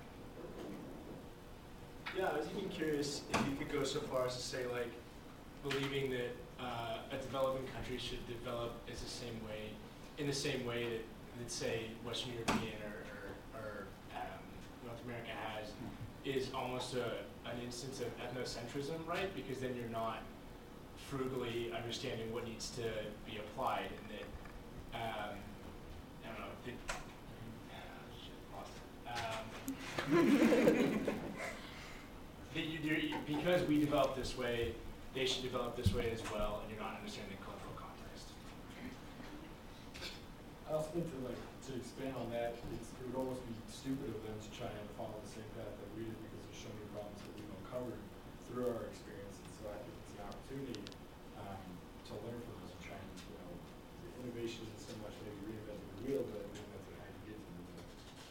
Yeah, I was even curious if you could go so far as to say, like, believing that a developing country should develop in the same way that say Western European or North America has, is almost an instance of ethnocentrism, right? Because then you're not frugally understanding what needs to be applied, and that I don't know. Because we develop this way, they should develop this way as well, and you're not understanding the cultural context. I also think to expand on that, it would almost be stupid of them to try and follow the same path that we did, because there's so many problems that we've uncovered through our experience. And so I think it's an opportunity to learn from those and try and, the innovation isn't so much maybe reinventing the wheel, but reinventing how you get to the wheel.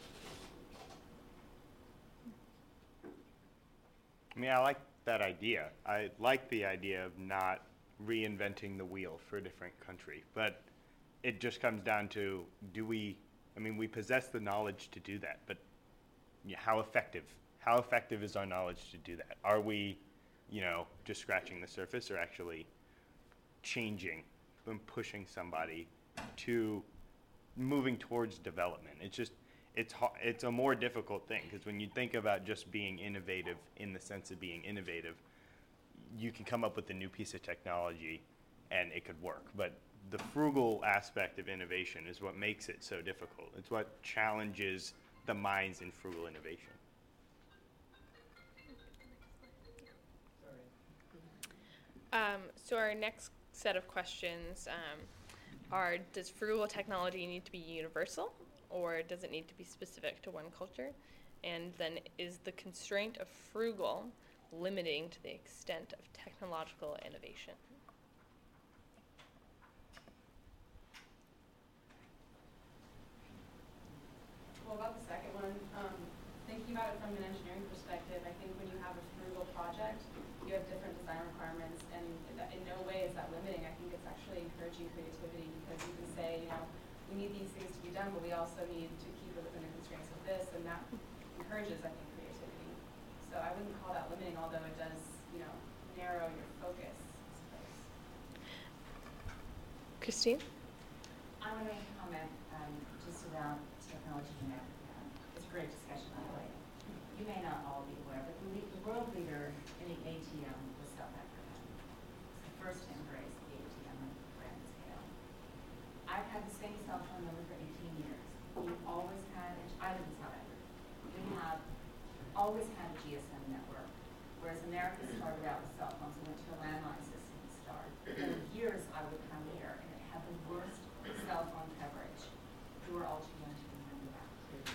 I like that idea. I like the idea of not reinventing the wheel for a different country, but it just comes down to, we possess the knowledge to do that, but how effective is our knowledge to do that? Are we just scratching the surface or actually changing and pushing somebody to moving towards development. It's a more difficult thing, because when you think about just being innovative in the sense of being innovative, you can come up with a new piece of technology and it could work. But the frugal aspect of innovation is what makes it so difficult. It's what challenges the minds in frugal innovation. So our next set of questions are, does frugal technology need to be universal, or does it need to be specific to one culture? And then, is the constraint of frugal limiting to the extent of technological innovation? Well, about the second one, thinking about it from an engineering perspective, I think when you have a frugal project, you have different design requirements, and in no way is that limiting. I think it's actually encouraging creativity, because you can say, we need these things to be done, but we also need to keep it within the constraints of this, and that encourages, I think, creativity. So I wouldn't call that limiting, although it does, narrow your focus, I suppose. Christine? I want to make a comment just around technology in Africa. It's a great discussion, by the way. You may not all be aware, but the world leader in the ATM was South Africa. It's the first to embrace the ATM on a grand scale. I've had the same cell phone number for 18 years. We've always had, I live in South Africa, we have always had a GSM network, whereas America started out with cell phones and went to a landline system to start. And for years I would come here and it had the worst cell phone coverage. You were all too young to remember that.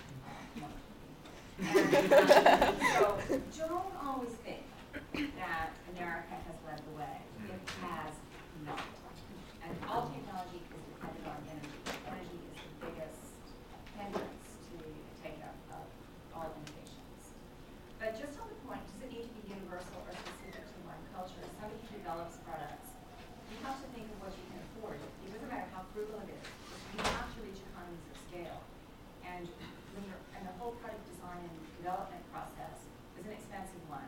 And so don't always think that America has led the way. It has not. And all technology is dependent on energy. Energy is the biggest hindrance to the take-up of all innovations. But just on the point, does it need to be universal or specific to one culture? As somebody who develops products, you have to think of what you can afford. It doesn't matter how frugal it is. You have to reach economies of scale. And the whole product design and development process is an expensive one.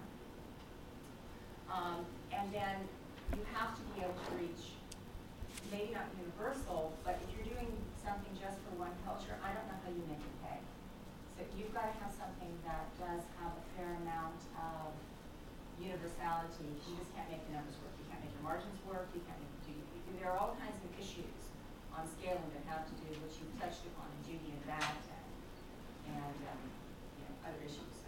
And then you have to be able to reach, maybe not universal, but if you're doing something just for one culture, I don't know how you make it pay. So you've got to have something that does have a fair amount of universality. You just can't make the numbers work. You can't make your margins work. You can't make there are all kinds of issues on scaling that have to do, which you've touched upon in Judy and that, and other issues. So.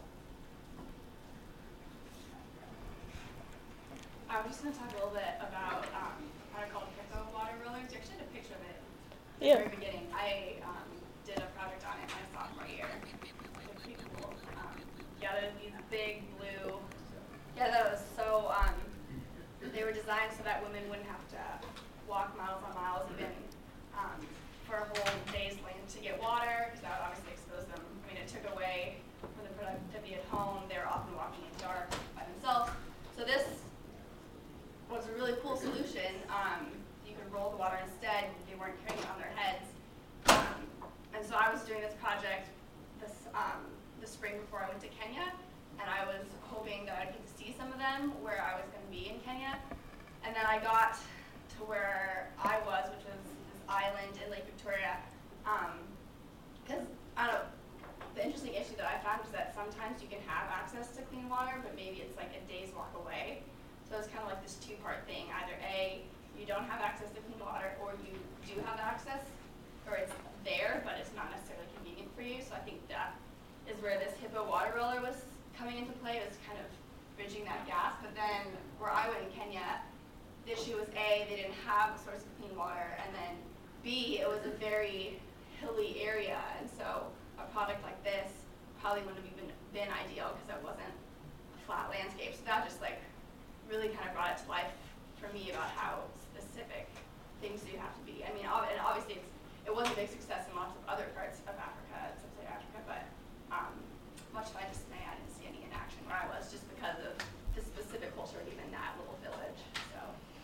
I was just going to talk a little bit about what I call Hippo water rollers. You actually had a picture of it at the very beginning. I did a project on it my sophomore year. It's pretty cool. There's these big blue. Yeah, those. So they were designed so that women wouldn't have to walk miles on miles, even for a whole day's length to get water, because that would obviously expose them. I mean, it took away from the productivity at home. They were often walking in the dark by themselves. So this was a really cool solution. You could roll the water instead. They weren't carrying it on their heads. And so I was doing this project the spring before I went to Kenya, and I was hoping that I'd get to see some of them where I was going to be in Kenya. And then I got to where I was, which was this island in Lake Victoria. Because, I don't know, the interesting issue that I found is that sometimes you can have access to clean water, but maybe it's like a day's walk away. So it's kind of like this two-part thing. Either A, you don't have access to clean water, or you do have access, or it's there, but it's not necessarily convenient for you. So I think that is where this Hippo water roller was coming into play. It was kind of bridging that gap. But then where I went in Kenya, the issue was A, they didn't have a source of clean water, and then B, it was a very hilly area, and so a product like this probably wouldn't have even been ideal because it wasn't a flat landscape. So that just like really kind of brought it to life for me about how specific things do have to be. I mean, and obviously it was a big success in lots of other parts of Africa, sub-Saharan Africa, but much to my dismay, I didn't see any in action where I was, just because of the specific culture of even that little village. So,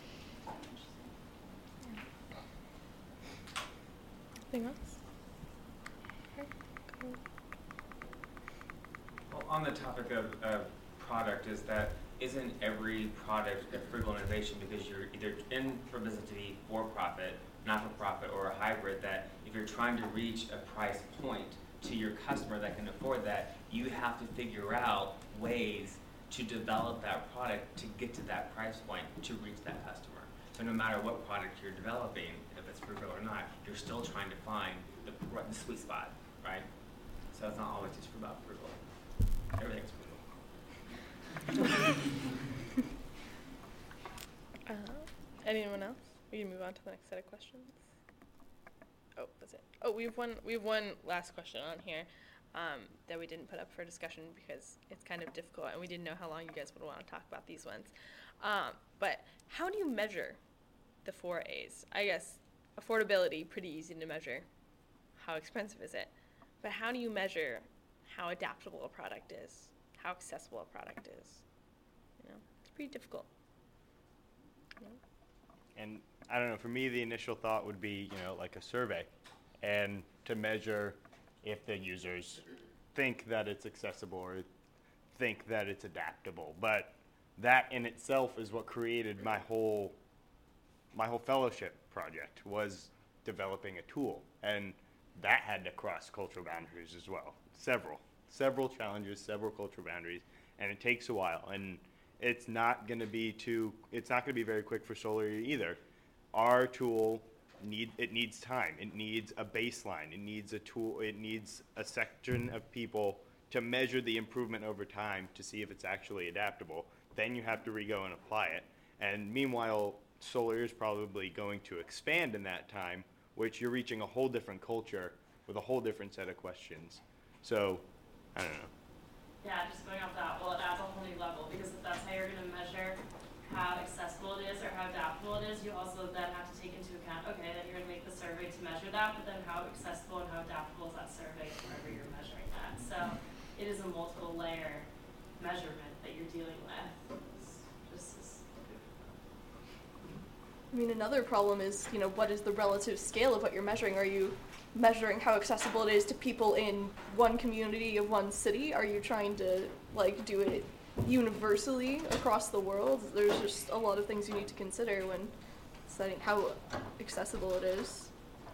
anything else? Well, on the topic of product, is that isn't every product a frugal innovation because you're either in for business to be for profit, not for profit, or a hybrid, that if you're trying to reach a price point to your customer that can afford that, you have to figure out ways to develop that product to get to that price point to reach that customer. So no matter what product you're developing, if it's frugal or not, you're still trying to find the sweet spot, right? So it's not always just about frugal. Everything's frugal. Anyone else? We can move on to the next set of questions. Oh, that's it. Oh, we have one last question on here that we didn't put up for discussion because it's kind of difficult and we didn't know how long you guys would want to talk about these ones. But how do you measure the 4 A's? I guess affordability, pretty easy to measure. How expensive is it? But how do you measure how adaptable a product is? How accessible a product is? You know, it's pretty difficult. You know? And I don't know, for me, the initial thought would be, like a survey, and to measure if the users think that it's accessible or think that it's adaptable. But that in itself is what created my whole fellowship project, was developing a tool. And that had to cross cultural boundaries as well. Several challenges, several cultural boundaries, and it takes a while. And it's not going to be very quick for Solar either. Our tool needs time. It needs a baseline. It needs a tool. It needs a section of people to measure the improvement over time to see if it's actually adaptable. Then you have to re-go and apply it. And meanwhile, Solar is probably going to expand in that time, which you're reaching a whole different culture with a whole different set of questions. So, I don't know. Yeah, just going off that, well, it adds a whole new level, because if that's how you're going to measure how accessible it is or how adaptable it is, you also then have to take into account, okay, then you're going to make the survey to measure that, but then how accessible and how adaptable is that survey wherever you're measuring that. So it is a multiple layer measurement that you're dealing with. I mean, another problem is, what is the relative scale of what you're measuring? Are you measuring how accessible it is to people in one community of one city? Are you trying to, do it universally across the world? There's just a lot of things you need to consider when deciding how accessible it is.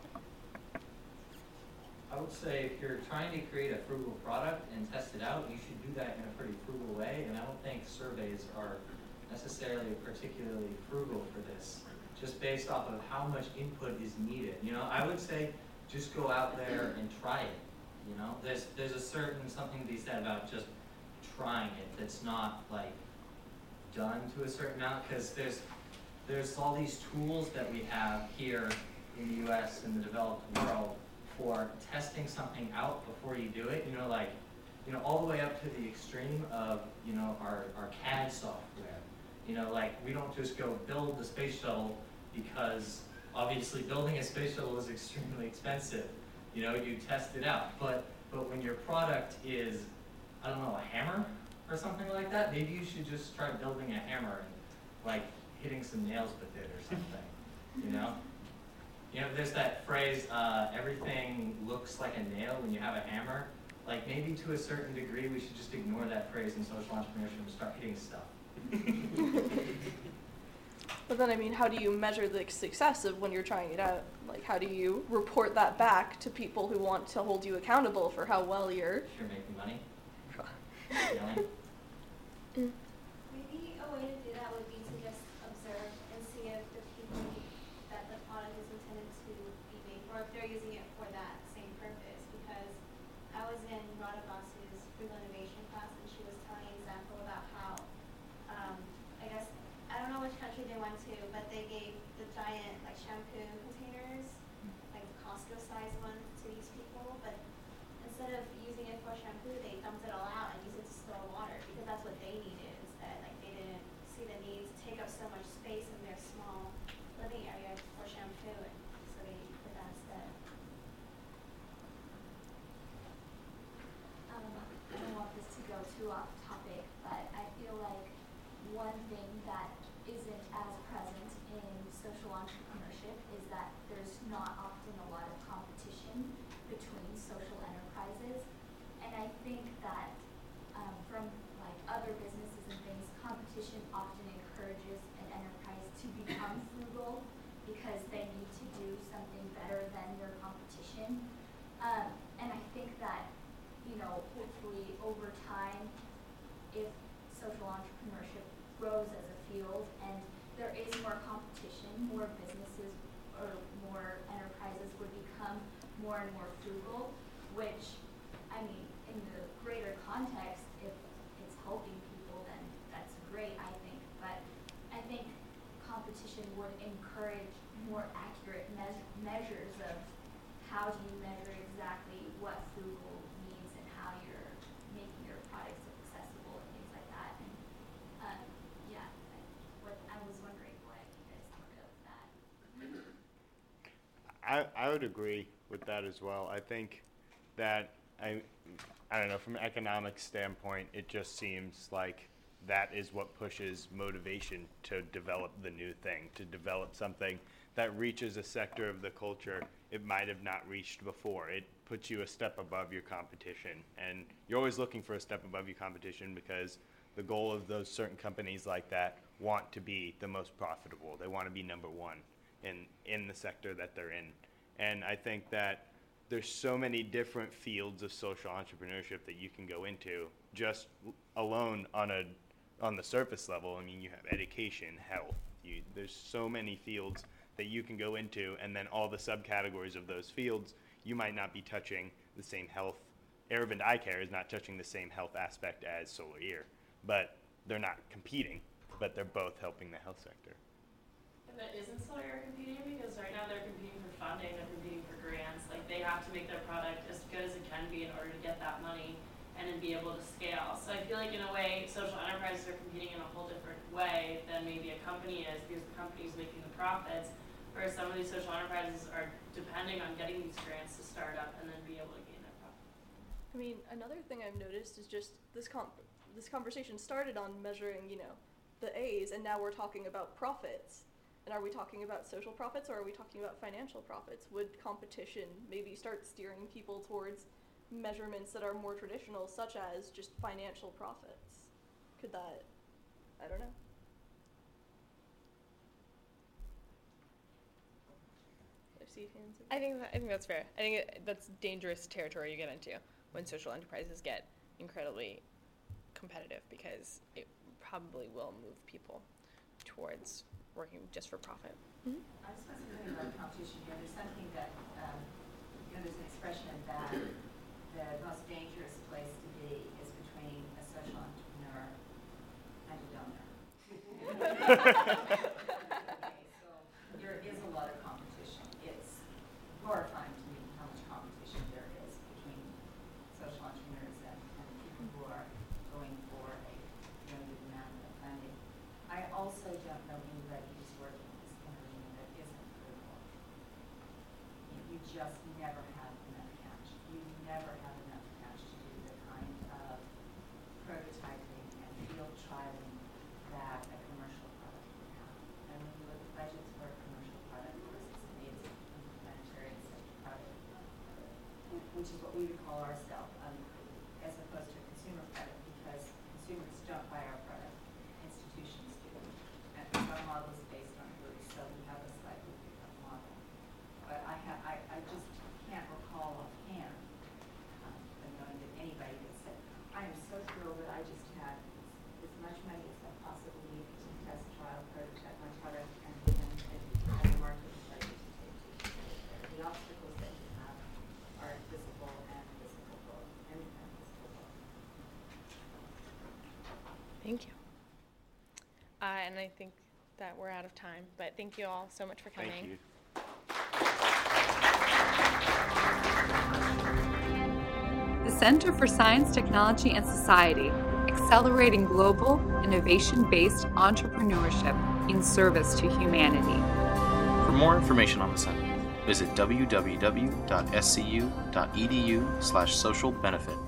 I would say if you're trying to create a frugal product and test it out, you should do that in a pretty frugal way, and I don't think surveys are necessarily particularly frugal for this, just based off of how much input is needed. I would say just go out there and try it. There's a certain something to be said about just trying it that's not done to a certain amount, because there's all these tools that we have here in the US and the developed world for testing something out before you do it, all the way up to the extreme of, our CAD software. We don't just go build the space shuttle because obviously building a space shuttle is extremely expensive. You test it out. But when your product is, I don't know, a hammer or something like that, maybe you should just try building a hammer and hitting some nails with it or something, there's that phrase, everything looks like a nail when you have a hammer. Maybe to a certain degree, we should just ignore that phrase in social entrepreneurship and start hitting stuff. But then, how do you measure the success of when you're trying it out? How do you report that back to people who want to hold you accountable for how well you're... If you're making money. Maybe a way to do that would be to just observe and see if the people that the product is intended to be made for, if they're using it for that same purpose. Because I was in Rada Basu's frugal innovation class, and she was telling an example about how, I don't know which country they went to, but they gave the giant shampoo containers, Costco-sized ones, to these people. But instead of using it for shampoo, they dumped it all out and used it to store water because that's what they needed. to become frugal because they need to do something better than their competition. And I think that, hopefully over time, if social entrepreneurship grows as a field and there is more competition, more businesses or more enterprises would become more and more frugal, which, in the greater context, if it's helping people, then that's great, I think. But I think competition would encourage more accurate measures of how do you measure exactly what frugal means and how you're making your products accessible and things like that. And I was wondering what you guys thought of that. I would agree with that as well. I think that, I don't know, from an economic standpoint, it just seems like that is what pushes motivation to develop the new thing, to develop something that reaches a sector of the culture it might have not reached before. It puts you a step above your competition. And you're always looking for a step above your competition because the goal of those certain companies like that want to be the most profitable. They want to be number one in the sector that they're in. And I think that there's so many different fields of social entrepreneurship that you can go into just alone on the surface level. You have education, health. There's so many fields that you can go into, and then all the subcategories of those fields, you might not be touching the same health. Aravind Eye Care is not touching the same health aspect as Solar Ear, but they're not competing, but they're both helping the health sector. And that isn't Solar Ear competing, because right now they're competing for funding, they're competing for grants. Like, they have to make their product as good as it can be in order to get that money and then be able to scale. So I feel like in a way, social enterprises are competing in a whole different way than maybe a company is, because the company is making the profits, whereas some of these social enterprises are depending on getting these grants to start up and then be able to gain their profit. Another thing I've noticed is just this conversation started on measuring, the A's, and now we're talking about profits. And are we talking about social profits, or are we talking about financial profits? Would competition maybe start steering people towards measurements that are more traditional, such as just financial profits? Could that, I don't know. I think that's fair. I think that's dangerous territory you get into when social enterprises get incredibly competitive, because it probably will move people towards working just for profit. Mm-hmm. I was going to say something about competition here. There's something that, there's an expression that the most dangerous place to be is between a social entrepreneur and a donor. Okay, so there is a lot of competition. It's horrifying to me how much competition there is between social entrepreneurs and people who are going for a limited amount of funding. I also don't know anybody who's working in this arena that isn't frugal. You just never have enough cash. You never have enough cash to do the kind of prototyping and field trialing that a commercial product would have. And when you look at budgets for a commercial product versus an humanitarian sector product, which is what we would call ourselves, as opposed to a consumer product, because consumers don't buy our product, institutions do. And our model is based on groups, so we have a slightly different model. But I just can't recall offhand, knowing that anybody that said, I am so thrilled that I just had as much money as I possibly need to test, trial, prototype my product, and the marketplace to take to. The obstacles that you have are visible and visible both, and invisible both. Thank you. And I think that we're out of time, but thank you all so much for coming. Thank you. The Center for Science, Technology, and Society, accelerating global, innovation-based entrepreneurship in service to humanity. For more information on the center, visit www.scu.edu/socialbenefit.